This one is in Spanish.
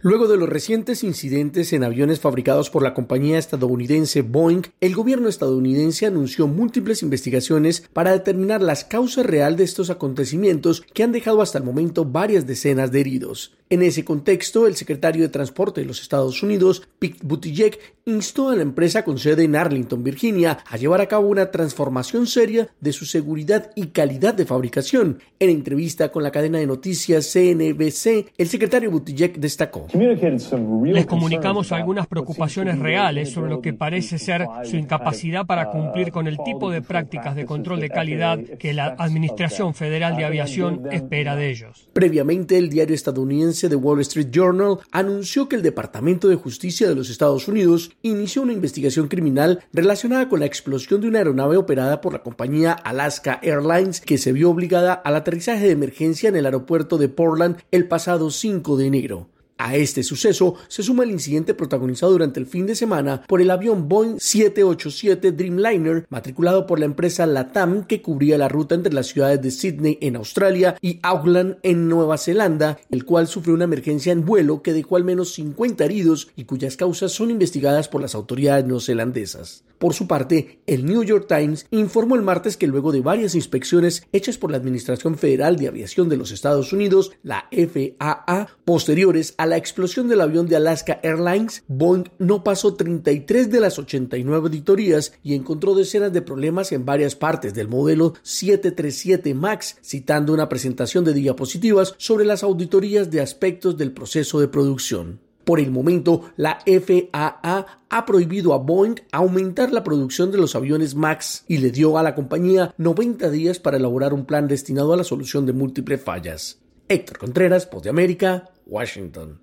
Luego de los recientes incidentes en aviones fabricados por la compañía estadounidense Boeing, el gobierno estadounidense anunció múltiples investigaciones para determinar las causas reales de estos acontecimientos que han dejado hasta el momento varias decenas de heridos. En ese contexto, el secretario de Transporte de los Estados Unidos, Pete Buttigieg, instó a la empresa con sede en Arlington, Virginia, a llevar a cabo una transformación seria de su seguridad y calidad de fabricación. En entrevista con la cadena de noticias CNBC, el secretario Buttigieg destacó: Les comunicamos algunas preocupaciones reales sobre lo que parece ser su incapacidad para cumplir con el tipo de prácticas de control de calidad que la Administración Federal de Aviación espera de ellos. Previamente, el diario estadounidense The Wall Street Journal anunció que el Departamento de Justicia de los Estados Unidos inició una investigación criminal relacionada con la explosión de una aeronave operada por la compañía Alaska Airlines que se vio obligada al aterrizaje de emergencia en el aeropuerto de Portland el pasado 5 de enero. A este suceso se suma el incidente protagonizado durante el fin de semana por el avión Boeing 787 Dreamliner, matriculado por la empresa LATAM, que cubría la ruta entre las ciudades de Sydney en Australia y Auckland en Nueva Zelanda, el cual sufrió una emergencia en vuelo que dejó al menos 50 heridos y cuyas causas son investigadas por las autoridades neozelandesas. Por su parte, el New York Times informó el martes que luego de varias inspecciones hechas por la Administración Federal de Aviación de los Estados Unidos, la FAA, posteriores a la explosión del avión de Alaska Airlines, Boeing no pasó 33 de las 89 auditorías y encontró decenas de problemas en varias partes del modelo 737 MAX, citando una presentación de diapositivas sobre las auditorías de aspectos del proceso de producción. Por el momento, la FAA ha prohibido a Boeing aumentar la producción de los aviones MAX y le dio a la compañía 90 días para elaborar un plan destinado a la solución de múltiples fallas. Héctor Contreras, Voz de América, Washington.